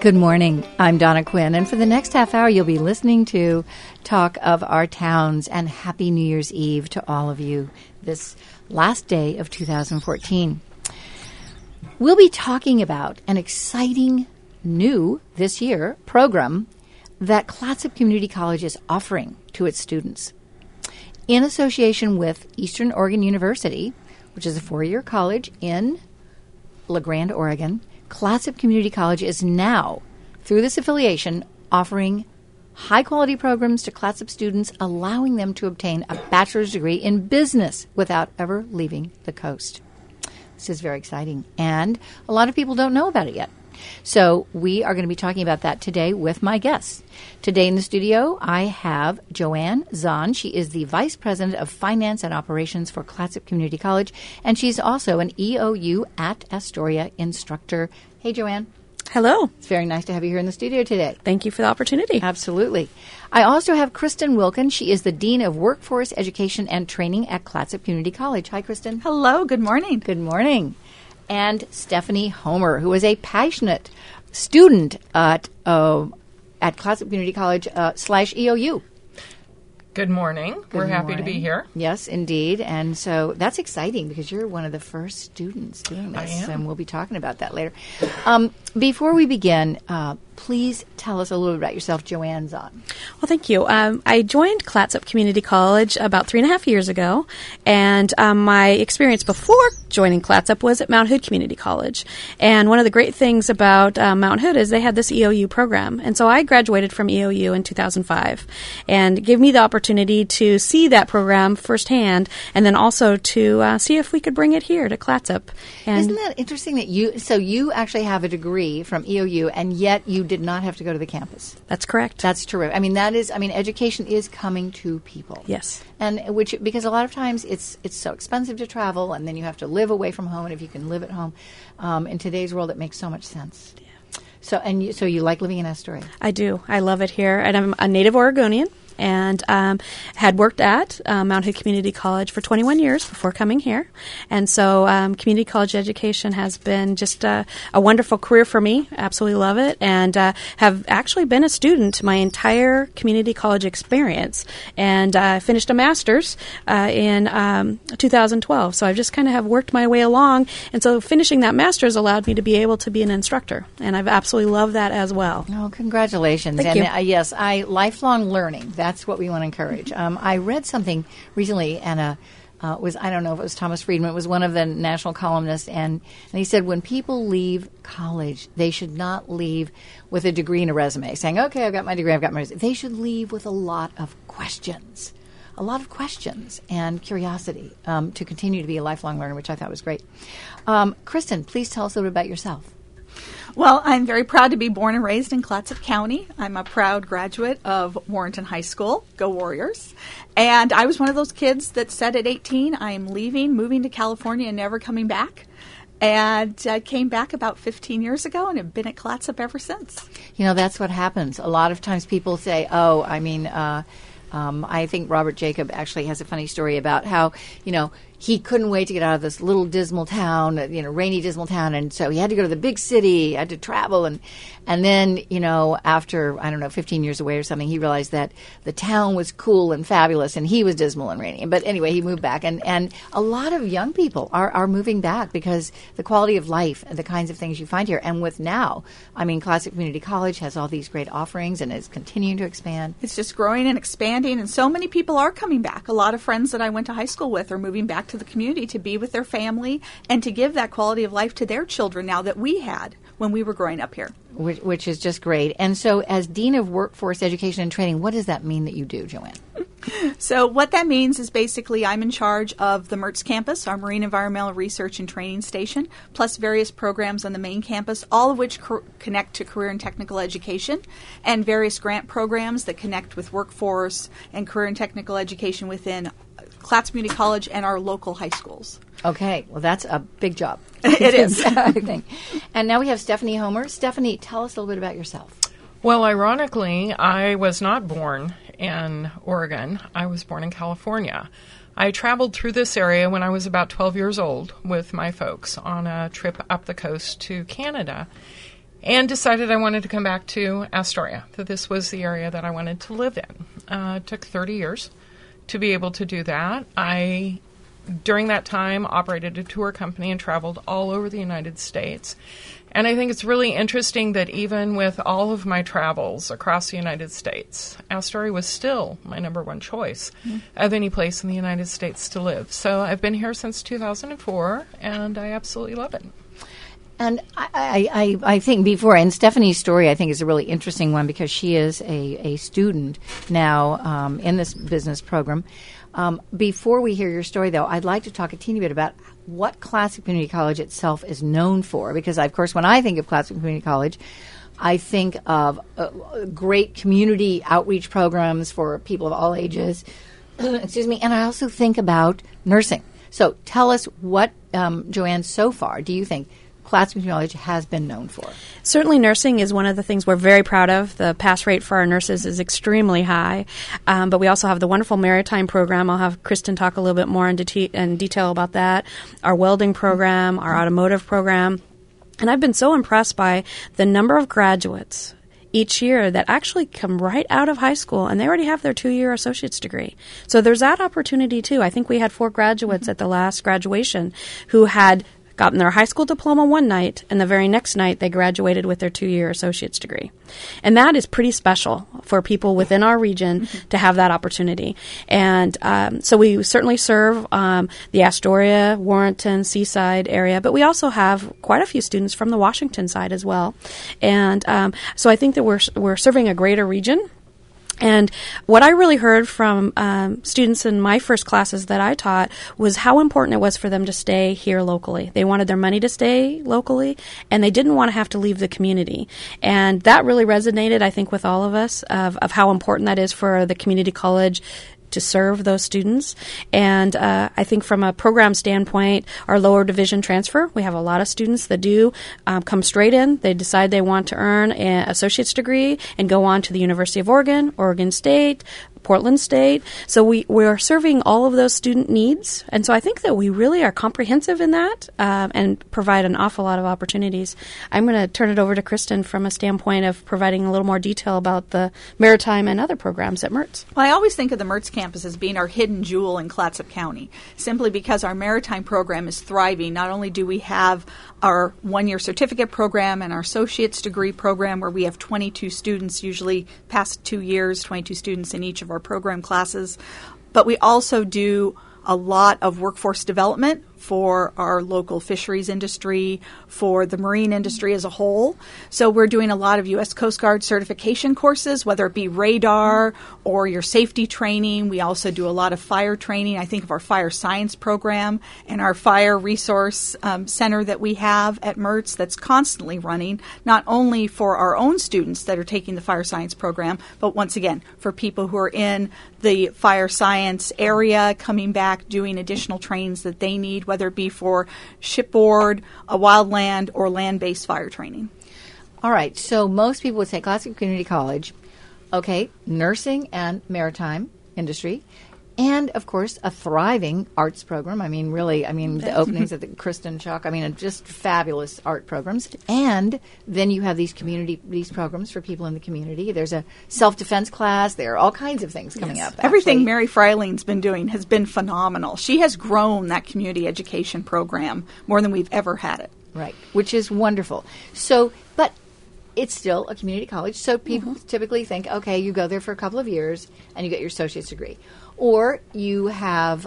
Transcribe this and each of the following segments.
Good morning. I'm Donna Quinn, and for the next half hour, you'll be listening to Talk of Our Towns, and Happy New Year's Eve to all of you this last day of 2014. We'll be talking about an exciting new, this year, program that Clatsop Community College is offering to its students. In association with Eastern Oregon University, which is a four-year college in La Grande, Oregon, Clatsop Community College is now, through this affiliation, offering high-quality programs to Clatsop students, allowing them to obtain a bachelor's degree in business without ever leaving the coast. This is very exciting, and a lot of people don't know about it yet. So we are going to be talking about that today with my guests. Today in the studio, I have Joanne Zahn. She is the Vice President of Finance and Operations for Clatsop Community College, and she's also an EOU at Astoria instructor. Hey, Joanne. Hello. It's very nice to have you here in the studio today. Thank you for the opportunity. Absolutely. I also have Kristen Wilkin. She is the Dean of Workforce Education and Training at Clatsop Community College. Hi, Kristen. Hello. Good morning. Good morning. And Stephanie Homer, who is a passionate student at Clatsop Community College / EOU. Good morning. We're happy to be here. Yes, indeed. And so that's exciting because you're one of the first students doing this. I am. And we'll be talking about that later. Before we begin, please tell us a little bit about yourself, Joanne Zahn. Well, thank you. I joined Clatsop Community College about 3.5 years ago, and my experience before joining Clatsop was at Mount Hood Community College. And one of the great things about Mount Hood is they had this EOU program. And so I graduated from EOU in 2005, and it gave me the opportunity to see that program firsthand, and then also to see if we could bring it here to Clatsop. And isn't that interesting that you actually have a degree from EOU, and yet you did not have to go to the campus? That's correct. That's terrific. Education is coming to people. Yes. And because a lot of times it's so expensive to travel, and then you have to live away from home, and if you can live at home, in today's world, it makes so much sense. Yeah. So you like living in Astoria? I do. I love it here, and I'm a native Oregonian. And had worked at Mount Hood Community College for 21 years before coming here. And so community college education has been just a wonderful career for me. Absolutely love it. And have actually been a student my entire community college experience. And finished a master's in 2012. So I've just kind of have worked my way along. And so finishing that master's allowed me to be able to be an instructor. And I've absolutely loved that as well. Oh, congratulations. Thank you. Yes, lifelong learning. That's what we want to encourage. I read something recently, and I don't know if it was Thomas Friedman. It was one of the national columnists, and he said when people leave college, they should not leave with a degree and a resume, saying, "Okay, I've got my degree, I've got my resume." They should leave with a lot of questions and curiosity to continue to be a lifelong learner, which I thought was great. Kristen, please tell us a little bit about yourself. Well, I'm very proud to be born and raised in Clatsop County. I'm a proud graduate of Warrenton High School. Go Warriors. And I was one of those kids that said at 18, I'm leaving, moving to California, and never coming back. And I came back about 15 years ago and have been at Clatsop ever since. You know, that's what happens. A lot of times people say, I think Robert Jacob actually has a funny story about how, he couldn't wait to get out of this little dismal town, rainy dismal town, and so he had to go to the big city, had to travel, and then, after, 15 years away or something, he realized that the town was cool and fabulous, and he was dismal and rainy. But anyway, he moved back, and a lot of young people are moving back because the quality of life and the kinds of things you find here, and with now, Clatsop Community College has all these great offerings and is continuing to expand. It's just growing and expanding, and so many people are coming back. A lot of friends that I went to high school with are moving back to the community to be with their family and to give that quality of life to their children now that we had when we were growing up here. Which is just great. And so as Dean of Workforce Education and Training, what does that mean that you do, Joanne? So what that means is basically I'm in charge of the Mertz campus, our Marine Environmental Research and Training Station, plus various programs on the main campus, all of which connect to career and technical education, and various grant programs that connect with workforce and career and technical education within Clatsop Community College and our local high schools. Okay, well, that's a big job. It is. I think. And now we have Stephanie Homer. Stephanie, tell us a little bit about yourself. Well, ironically, I was not born in Oregon. I was born in California. I traveled through this area when I was about 12 years old with my folks on a trip up the coast to Canada. and decided I wanted to come back to Astoria, that this was the area that I wanted to live in. It took 30 years to be able to do that. I, during that time, operated a tour company and traveled all over the United States. And I think it's really interesting that even with all of my travels across the United States, Astoria was still my number one choice of any place in the United States to live. So I've been here since 2004, and I absolutely love it. And I think before, and Stephanie's story I think is a really interesting one because she is a student now in this business program. Before we hear your story, though, I'd like to talk a teeny bit about what Classic Community College itself is known for. Because, of course, when I think of Classic Community College, I think of great community outreach programs for people of all ages. Excuse me. And I also think about nursing. So tell us what, Joanne, so far do you think Classic Community College has been known for? Certainly nursing is one of the things we're very proud of. The pass rate for our nurses is extremely high. But we also have the wonderful maritime program. I'll have Kristen talk a little bit more in detail about that. Our welding program, our automotive program. And I've been so impressed by the number of graduates each year that actually come right out of high school, and they already have their 2-year associate's degree. So there's that opportunity, too. I think we had 4 graduates at the last graduation who had gotten their high school diploma one night, and the very next night they graduated with their 2-year associate's degree. And that is pretty special for people within our region to have that opportunity. And so we certainly serve the Astoria, Warrenton, Seaside area, but we also have quite a few students from the Washington side as well. And so I think that we're serving a greater region. And what I really heard from students in my first classes that I taught was how important it was for them to stay here locally. They wanted their money to stay locally, and they didn't want to have to leave the community. And that really resonated, I think, with all of us of how important that is for the community college to serve those students. And I think from a program standpoint, our lower division transfer, we have a lot of students that do come straight in. They decide they want to earn an associate's degree and go on to the University of Oregon, Oregon State, Portland State. So we are serving all of those student needs. And so I think that we really are comprehensive in that and provide an awful lot of opportunities. I'm going to turn it over to Kristen from a standpoint of providing a little more detail about the maritime and other programs at Mertz. Well, I always think of the Mertz campus as being our hidden jewel in Clatsop County, simply because our maritime program is thriving. Not only do we have our 1-year certificate program and our associate's degree program where we have 22 students, usually past 2 years, 22 students in each of our program classes, but we also do a lot of workforce development for our local fisheries industry, for the marine industry as a whole. So we're doing a lot of U.S. Coast Guard certification courses, whether it be radar or your safety training. We also do a lot of fire training. I think of our fire science program and our fire resource center that we have at Mertz that's constantly running, not only for our own students that are taking the fire science program, but once again, for people who are in the fire science area coming back, doing additional trainings that they need, whether it be for shipboard, a wildland, or land-based fire training. All right. So most people would say Classic Community College, okay, nursing and maritime industry, and, of course, a thriving arts program. I mean, really, the openings at the Kristen Chuck, just fabulous art programs. And then you have these programs for people in the community. There's a self-defense class. There are all kinds of things coming up. Everything Mary Freiling's been doing has been phenomenal. She has grown that community education program more than we've ever had it. Right, which is wonderful. So, but it's still a community college, so people typically think, okay, you go there for a couple of years and you get your associate's degree. Or you have,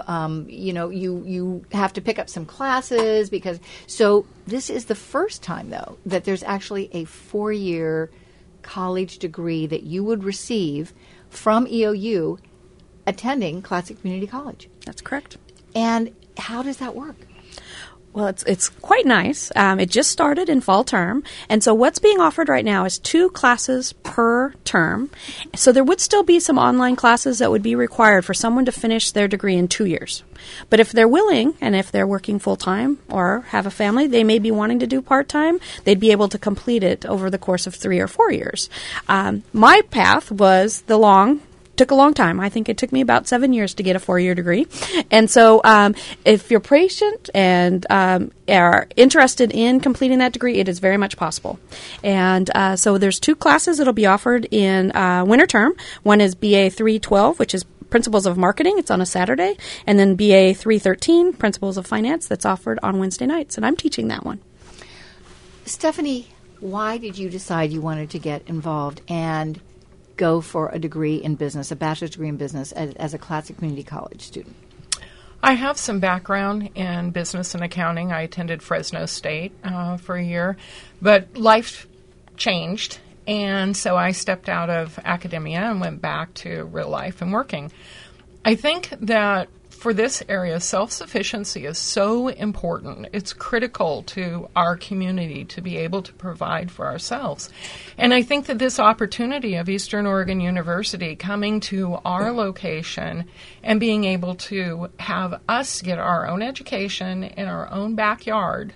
you have to pick up some classes because. So this is the first time, though, that there's actually a 4-year college degree that you would receive from EOU attending Classic Community College. That's correct. And how does that work? Well, it's quite nice. It just started in fall term. And so what's being offered right now is 2 classes per term. So there would still be some online classes that would be required for someone to finish their degree in 2 years. But if they're willing, and if they're working full-time or have a family, they may be wanting to do part-time, they'd be able to complete it over the course of 3 or 4 years. My path was the long took a long time. I think it took me about 7 years to get a 4-year degree. And so if you're patient and are interested in completing that degree, it is very much possible. And so there's 2 classes that'll be offered in winter term. One is BA 312, which is Principles of Marketing. It's on a Saturday. And then BA 313, Principles of Finance, that's offered on Wednesday nights. And I'm teaching that one. Stephanie, why did you decide you wanted to get involved and go for a degree in business, a bachelor's degree in business, as a Classic Community College student? I have some background in business and accounting. I attended Fresno State for a year, but life changed, and so I stepped out of academia and went back to real life and working. I think that for this area, self-sufficiency is so important. It's critical to our community to be able to provide for ourselves. And I think that this opportunity of Eastern Oregon University coming to our location and being able to have us get our own education in our own backyard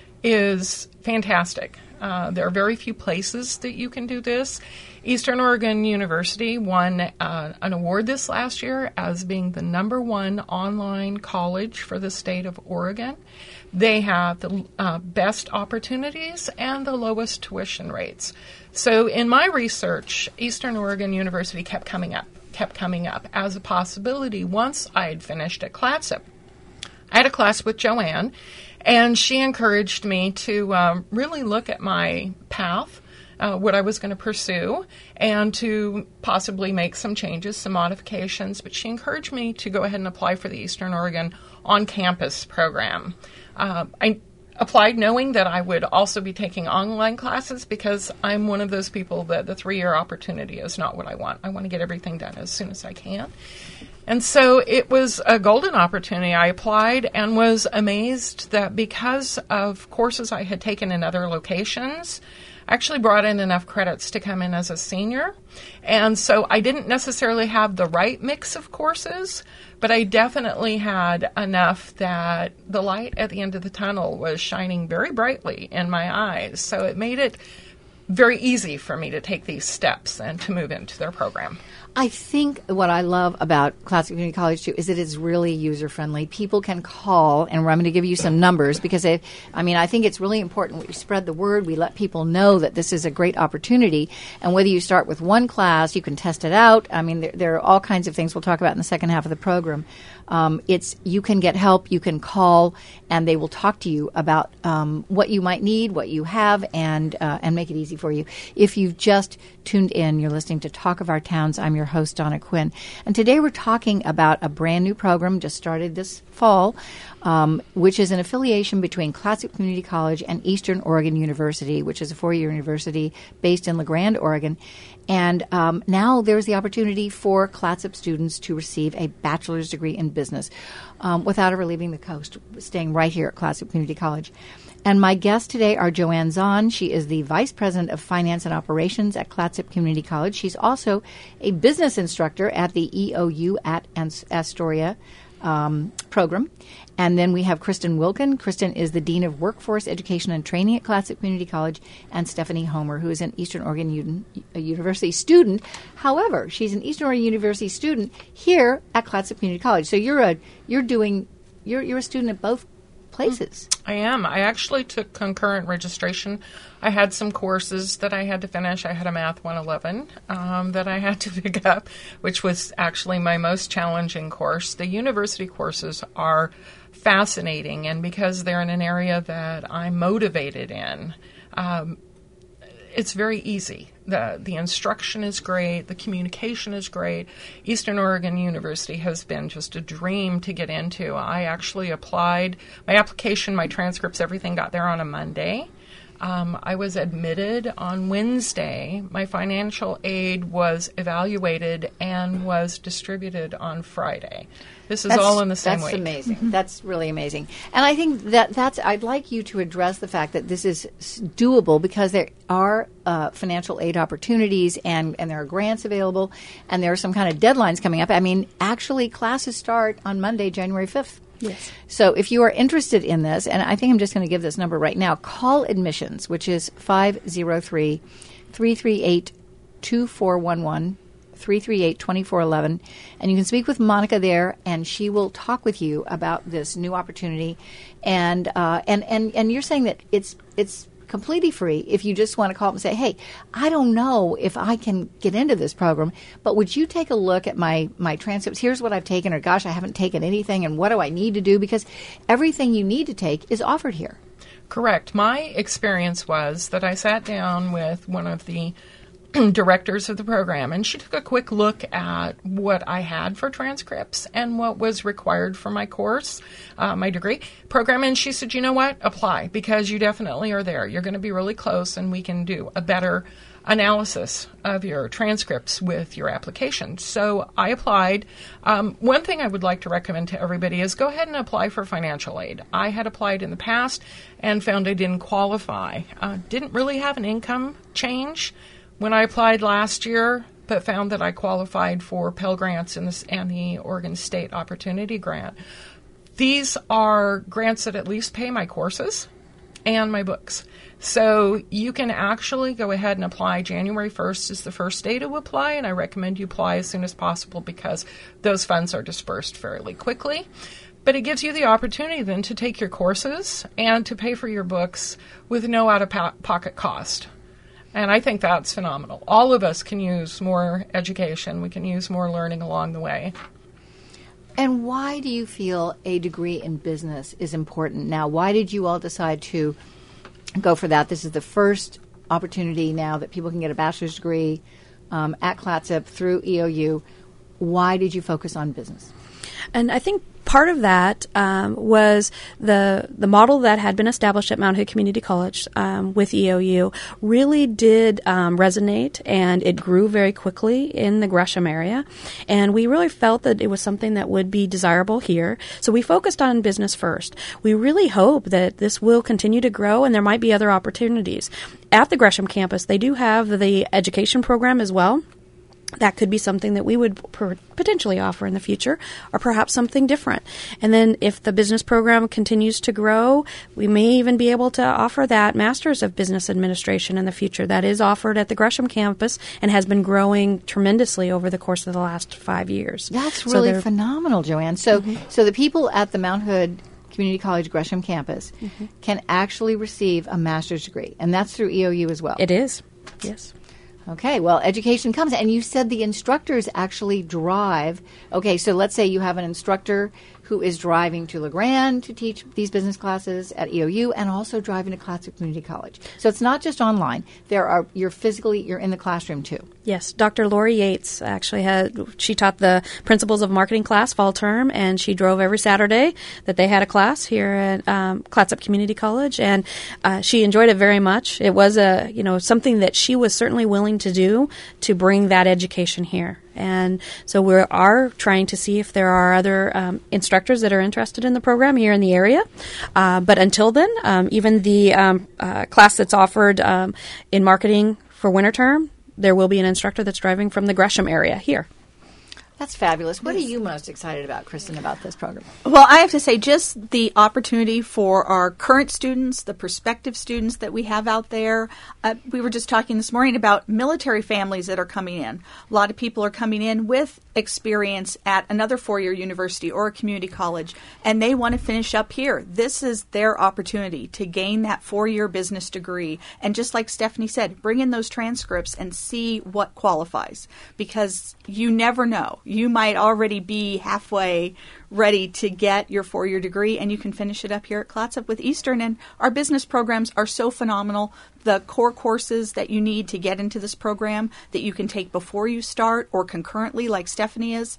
is fantastic. There are very few places that you can do this. Eastern Oregon University won an award this last year as being the #1 online college for the state of Oregon. They have the best opportunities and the lowest tuition rates. So in my research, Eastern Oregon University kept coming up as a possibility once I had finished at Clatsop. I had a class with Joanne, and she encouraged me to really look at my path, what I was going to pursue, and to possibly make some changes, some modifications. But she encouraged me to go ahead and apply for the Eastern Oregon on-campus program. I applied knowing that I would also be taking online classes because I'm one of those people that the 3-year opportunity is not what I want. I want to get everything done as soon as I can. And so it was a golden opportunity. I applied and was amazed that because of courses I had taken in other locations, I actually brought in enough credits to come in as a senior. And so I didn't necessarily have the right mix of courses, but I definitely had enough that the light at the end of the tunnel was shining very brightly in my eyes. So it made it very easy for me to take these steps and to move into their program. I think what I love about Classic Community College, too, is it is really user-friendly. People can call, and I'm going to give you some numbers because, I think it's really important we spread the word. We let people know that this is a great opportunity. And whether you start with one class, you can test it out. There are all kinds of things we'll talk about in the second half of the program. You can get help, you can call, and they will talk to you about what you might need, what you have, and make it easy for you. If you've just tuned in, you're listening to Talk of Our Towns. I'm your host, Donna Quinn. And today we're talking about a brand new program just started this fall, which is an affiliation between Classic Community College and Eastern Oregon University, which is a 4-year university based in La Grande, Oregon. And now there's the opportunity for Clatsop students to receive a bachelor's degree in business without ever leaving the coast, staying right here at Clatsop Community College. And my guests today are Joanne Zahn. She is the Vice President of Finance and Operations at Clatsop Community College. She's also a business instructor at the EOU at Astoria program. And then we have Kristen Wilkin. Kristen is the Dean of Workforce Education and Training at Clatsop Community College, and Stephanie Homer, who is an Eastern Oregon University student. However, she's an Eastern Oregon University student here at Clatsop Community College. So you're a student at both places. I am. I actually took concurrent registration. I had some courses that I had to finish. I had a Math 111 that I had to pick up, which was actually my most challenging course. The university courses are fascinating, and because they're in an area that I'm motivated in, it's very easy. The instruction is great. The communication is great. Eastern Oregon University has been just a dream to get into. I actually applied. My application, my transcripts, everything got there on a Monday. I was admitted on Wednesday. My financial aid was evaluated and was distributed on Friday. This is all in the same week. That's amazing. Mm-hmm. That's really amazing. And I think I'd like you to address the fact that this is doable because there are financial aid opportunities and there are grants available and there are some kind of deadlines coming up. Actually, classes start on Monday, January 5th. Yes. So if you are interested in this, and I think I'm just going to give this number right now, call admissions, which is 503-338-2411, 888-338-2411. And you can speak with Monica there, and she will talk with you about this new opportunity. And you're saying that it's completely free if you just want to call up and say, hey, I don't know if I can get into this program, but would you take a look at my transcripts? Here's what I've taken, or gosh, I haven't taken anything, and what do I need to do? Because everything you need to take is offered here. Correct. My experience was that I sat down with one of the directors of the program, and she took a quick look at what I had for transcripts and what was required for my course, my degree program, and she said, you know what, apply, because you definitely are there. You're going to be really close, and we can do a better analysis of your transcripts with your application. So I applied. One thing I would like to recommend to everybody is go ahead and apply for financial aid. I had applied in the past and found I didn't qualify. Didn't really have an income change when I applied last year, but found that I qualified for Pell Grants and the Oregon State Opportunity Grant. These are grants that at least pay my courses and my books. So you can actually go ahead and apply. January 1st is the first day to apply, and I recommend you apply as soon as possible because those funds are dispersed fairly quickly. But it gives you the opportunity then to take your courses and to pay for your books with no out-of-pocket cost. And I think that's phenomenal. All of us can use more education. We can use more learning along the way. And why do you feel a degree in business is important now? Why did you all decide to go for that? This is the first opportunity now that people can get a bachelor's degree at Clatsop through EOU. Why did you focus on business? And I think part of that was the model that had been established at Mount Hood Community College with EOU really did resonate, and it grew very quickly in the Gresham area. And we really felt that it was something that would be desirable here. So we focused on business first. We really hope that this will continue to grow, and there might be other opportunities. At the Gresham campus, they do have the education program as well. That could be something that we would potentially offer in the future, or perhaps something different. And then if the business program continues to grow, we may even be able to offer that Master's of Business Administration in the future. That is offered at the Gresham campus and has been growing tremendously over the course of the last 5 years. That's really phenomenal, Joanne. So, so the people at the Mount Hood Community College Gresham campus can actually receive a master's degree, and that's through EOU as well. It is, yes. Okay, well, education comes, and you said the instructors actually drive. Okay, so let's say you have an instructor who is driving to LeGrand to teach these business classes at EOU and also driving to Clatsop Community College. So it's not just online. You're in the classroom too. Yes, Dr. Lori Yates actually she taught the Principles of Marketing class fall term, and she drove every Saturday that they had a class here at Clatsop Community College, and she enjoyed it very much. It was something that she was certainly willing to do to bring that education here. And so we are trying to see if there are other instructors that are interested in the program here in the area. But until then, even the class that's offered in marketing for winter term, there will be an instructor that's driving from the Gresham area here. That's fabulous. What are you most excited about, Kristen, about this program? Well, I have to say just the opportunity for our current students, the prospective students that we have out there. We were just talking this morning about military families that are coming in. A lot of people are coming in with experience at another four-year university or a community college, and they want to finish up here. This is their opportunity to gain that four-year business degree. And just like Stephanie said, bring in those transcripts and see what qualifies, because you never know. You might already be halfway ready to get your four-year degree, and you can finish it up here at Clatsop with Eastern. And our business programs are so phenomenal. The core courses that you need to get into this program that you can take before you start or concurrently, like Stephanie is,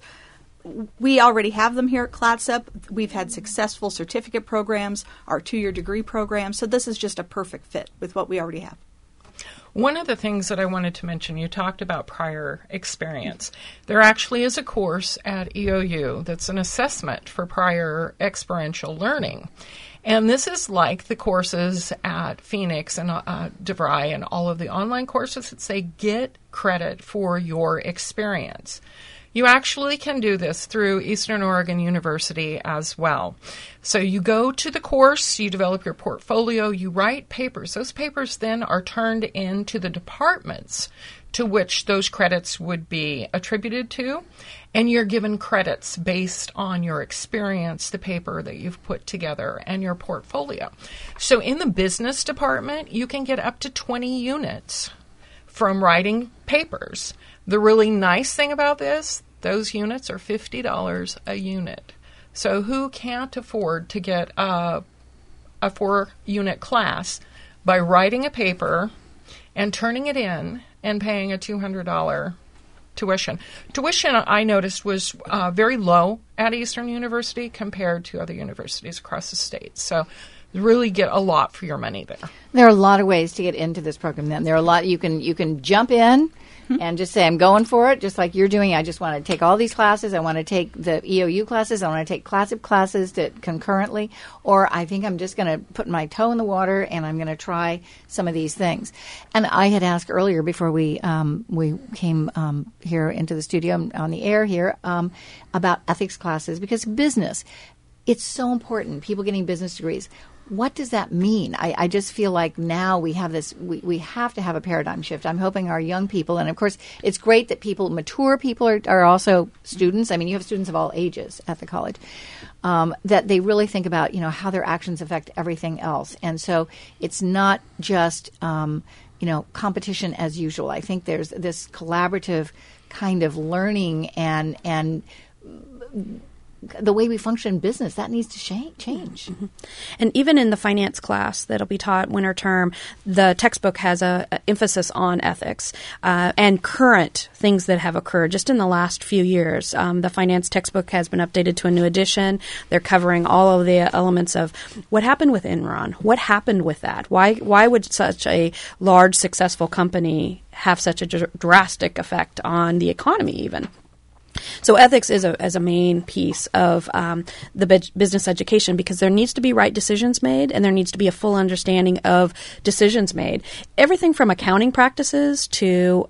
we already have them here at Clatsop. We've had successful certificate programs, our two-year degree program. So this is just a perfect fit with what we already have. One of the things that I wanted to mention, you talked about prior experience. There actually is a course at EOU that's an assessment for prior experiential learning. And this is like the courses at Phoenix and DeVry and all of the online courses that say get credit for your experience. You actually can do this through Eastern Oregon University as well. So you go to the course, you develop your portfolio, you write papers. Those papers then are turned into the departments to which those credits would be attributed to, and you're given credits based on your experience, the paper that you've put together, and your portfolio. So in the business department, you can get up to 20 units from writing papers. The really nice thing about this, those units are $50 a unit. So who can't afford to get a 4-unit class by writing a paper and turning it in and paying a $200 tuition? Tuition, I noticed, was very low at Eastern University compared to other universities across the state. So you really get a lot for your money there. There are a lot of ways to get into this program then. There are a lot you can jump in and just say, I'm going for it, just like you're doing. I just want to take all these classes. I want to take the EOU classes. I want to take classic classes concurrently. Or I think I'm just going to put my toe in the water and I'm going to try some of these things. And I had asked earlier before we came here into the studio on the air here about ethics classes, because business, it's so important. People getting business degrees. What does that mean? I just feel like now we have this, we have to have a paradigm shift. I'm hoping our young people, and of course it's great that mature people are also students. I mean, you have students of all ages at the college, that they really think about, how their actions affect everything else. And so it's not just, competition as usual. I think there's this collaborative kind of learning and the way we function in business, that needs to change. Mm-hmm. And even in the finance class that'll be taught winter term, the textbook has a emphasis on ethics and current things that have occurred just in the last few years. The finance textbook has been updated to a new edition. They're covering all of the elements of what happened with Enron, what happened with that, why would such a large successful company have such a drastic effect on the economy even. So ethics is a main piece of the business education, because there needs to be right decisions made and there needs to be a full understanding of decisions made. Everything from accounting practices to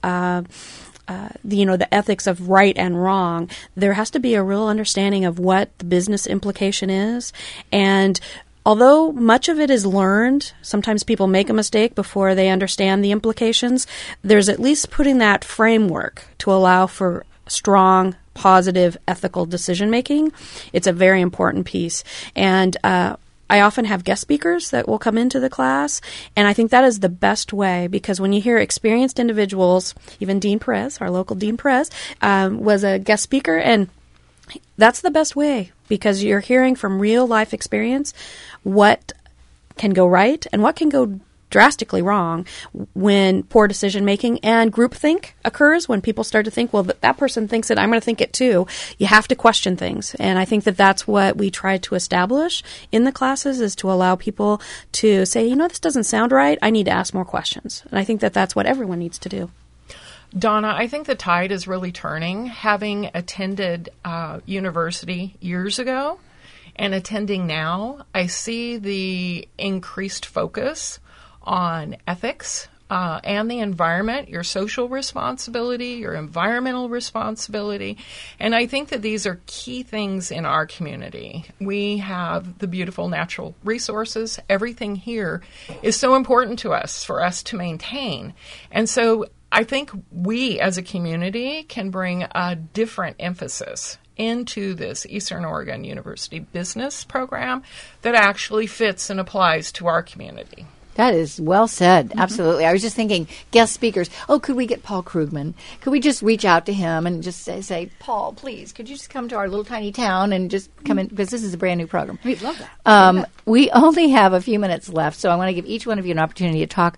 the ethics of right and wrong. There has to be a real understanding of what the business implication is. And although much of it is learned, sometimes people make a mistake before they understand the implications, there's at least putting that framework to allow for strong, positive, ethical decision-making. It's a very important piece. And I often have guest speakers that will come into the class, and I think that is the best way, because when you hear experienced individuals, even Dean Perez, our local Dean Perez, was a guest speaker, and that's the best way, because you're hearing from real-life experience what can go right and what can go drastically wrong when poor decision making and groupthink occurs, when people start to think, well, that person thinks it, I'm going to think it too. You have to question things. And I think that that's what we try to establish in the classes, is to allow people to say, this doesn't sound right. I need to ask more questions. And I think that that's what everyone needs to do. Donna, I think the tide is really turning. Having attended university years ago and attending now, I see the increased focus on ethics and the environment, your social responsibility, your environmental responsibility. And I think that these are key things in our community. We have the beautiful natural resources. Everything here is so important to us for us to maintain. And so I think we as a community can bring a different emphasis into this Eastern Oregon University business program that actually fits and applies to our community. That is well said. Absolutely. I was just thinking guest speakers. Oh, could we get Paul Krugman? Could we just reach out to him and just say, Paul, please, could you just come to our little tiny town and just come in? Because this is a brand new program. We'd love that. We only have a few minutes left, so I want to give each one of you an opportunity to talk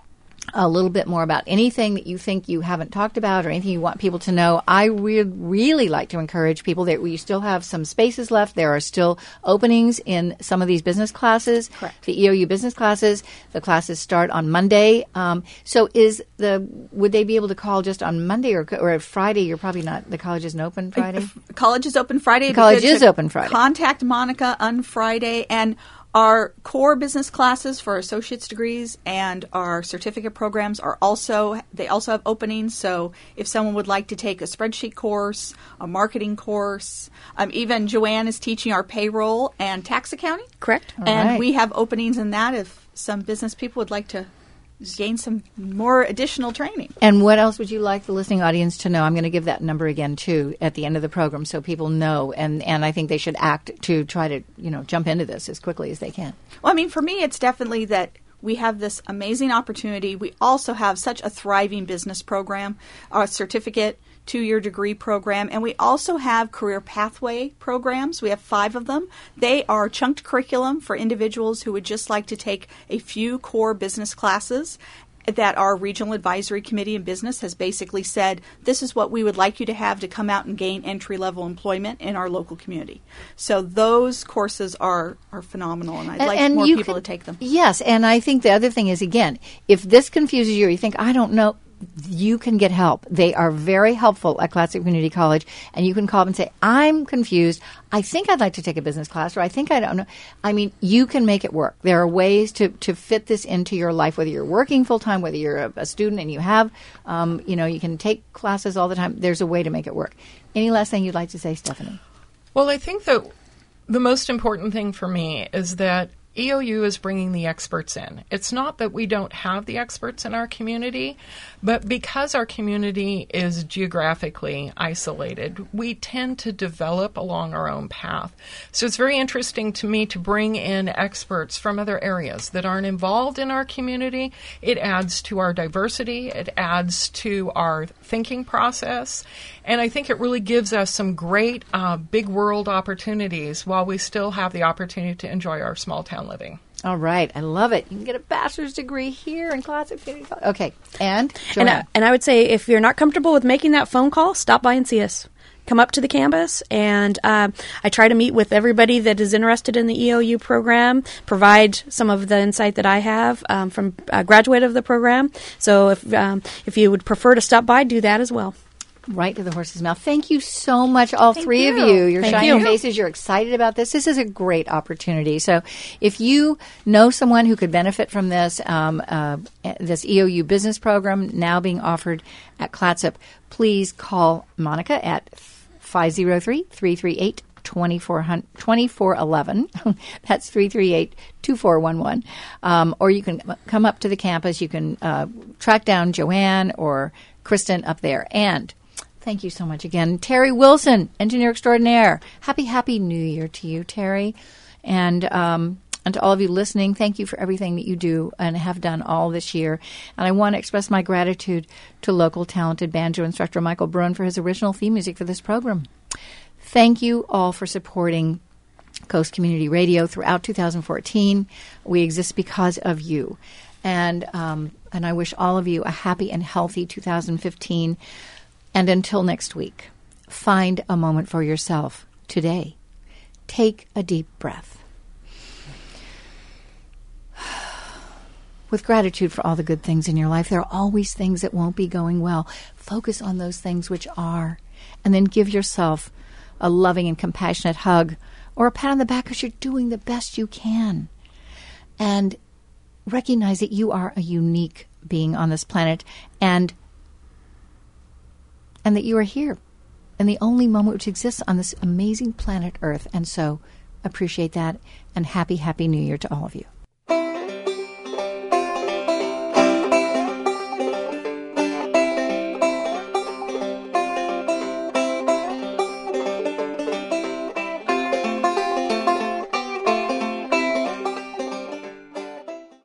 a little bit more about anything that you think you haven't talked about or anything you want people to know. I would really like to encourage people that we still have some spaces left. There are still openings in some of these business classes. Correct. The EOU business classes. The classes start on Monday. So would they be able to call just on Monday or Friday? You're probably not. The college isn't open Friday? College is open Friday. The college is open Friday. Contact Monica on Friday. And our core business classes for associate's degrees and our certificate programs also have openings. So if someone would like to take a spreadsheet course, a marketing course, even Joanne is teaching our payroll and tax accounting. Correct. And we have openings in that if some business people would like to gain some more additional training. And what else would you like the listening audience to know? I'm going to give that number again, too, at the end of the program so people know. And I think they should act to try to, jump into this as quickly as they can. Well, I mean, for me, it's definitely that we have this amazing opportunity. We also have such a thriving business program, a certificate, 2-year degree program, and we also have career pathway programs. We have 5 of them. They are chunked curriculum for individuals who would just like to take a few core business classes that our Regional Advisory Committee in Business has basically said, this is what we would like you to have to come out and gain entry-level employment in our local community. So those courses are phenomenal, and I'd like more people to take them. Yes, and I think the other thing is, again, if this confuses you or you think, I don't know, you can get help. They are very helpful at Clatsop Community College, and you can call them and say, I'm confused. I think I'd like to take a business class, or I think I don't know. I mean, you can make it work. There are ways to fit this into your life, whether you're working full-time, whether you're a student and you have, you can take classes all the time. There's a way to make it work. Any last thing you'd like to say, Stephanie? Well, I think that the most important thing for me is that EOU is bringing the experts in. It's not that we don't have the experts in our community, but because our community is geographically isolated, we tend to develop along our own path. So it's very interesting to me to bring in experts from other areas that aren't involved in our community. It adds to our diversity. It adds to our thinking process. And I think it really gives us some great big world opportunities while we still have the opportunity to enjoy our small town living. All right. I love it. You can get a bachelor's degree here in Clatsop Community College. Okay. And Joanne. And I would say if you're not comfortable with making that phone call, stop by and see us. Come up to the campus, and I try to meet with everybody that is interested in the EOU program, provide some of the insight that I have from a graduate of the program. So if you would prefer to stop by, do that as well. Right to the horse's mouth. Thank you so much, all three of you. You're shining faces. You're excited about this. This is a great opportunity. So if you know someone who could benefit from this, this EOU business program now being offered at Clatsop, please call Monica at 503-338-2411. That's 338-2411. Or you can come up to the campus. You can track down Joanne or Kristen up there. And thank you so much again. Terry Wilson, engineer extraordinaire. Happy New Year to you, Terry. And to all of you listening, thank you for everything that you do and have done all this year. And I want to express my gratitude to local talented banjo instructor Michael Bruin for his original theme music for this program. Thank you all for supporting Coast Community Radio throughout 2014. We exist because of you. And I wish all of you a happy and healthy 2015. And until next week, find a moment for yourself today. Take a deep breath. With gratitude for all the good things in your life, there are always things that won't be going well. Focus on those things which are. And then give yourself a loving and compassionate hug or a pat on the back because you're doing the best you can. And recognize that you are a unique being on this planet and that you are here in the only moment which exists on this amazing planet Earth. And so appreciate that, and happy New Year to all of you.